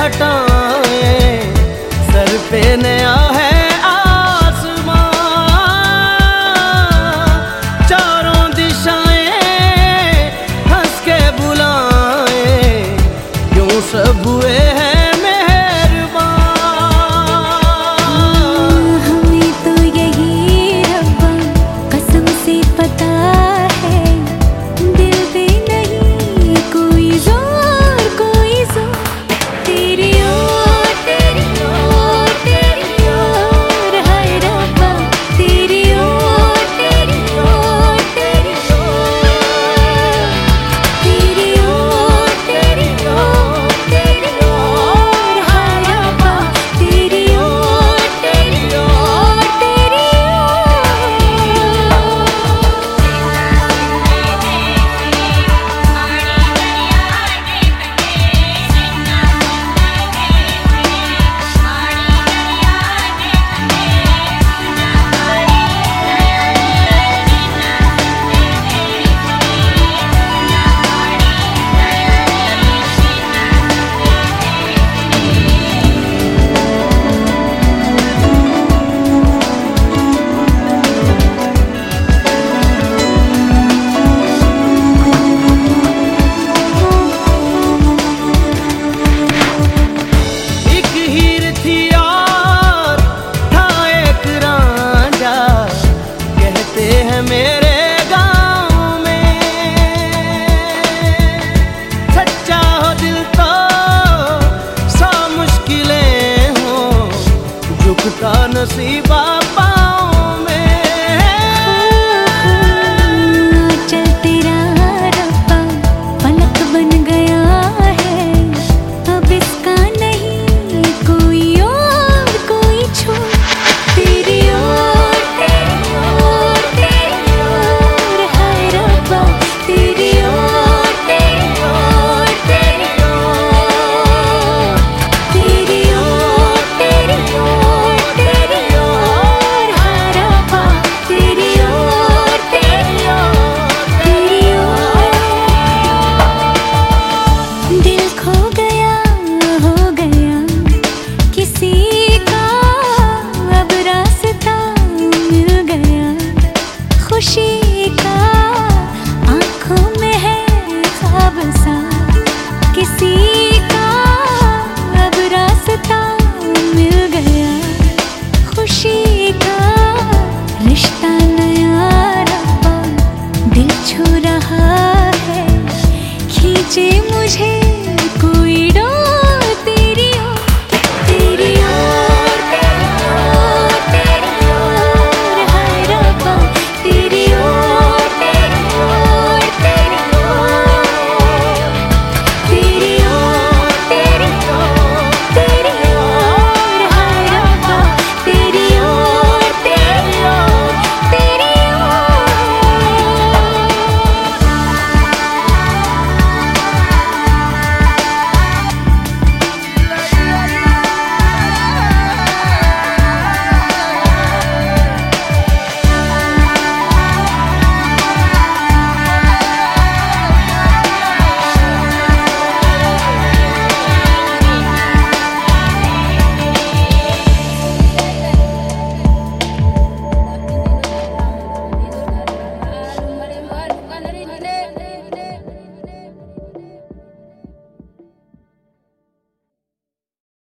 घटाएं, सर पे नया है आसमां, चारों दिशाएं हंस के बुलाएं, यूं सब हुए हैं मेरे गाँव में, सच्चा हो दिल तो 100 मुश्किलें हो, झुकता नसीबा पाँव में। चल तेरा रब्बा पलक बन गया है, अब इसका नहीं कोई और कोई छोड़, तेरी ओर खुशी का आँखों में है ख्वाब सा, किसी का अब रास्ता मिल गया, खुशी का रिश्ता नया रब्बा दिल छू रहा है, खींचे मुझे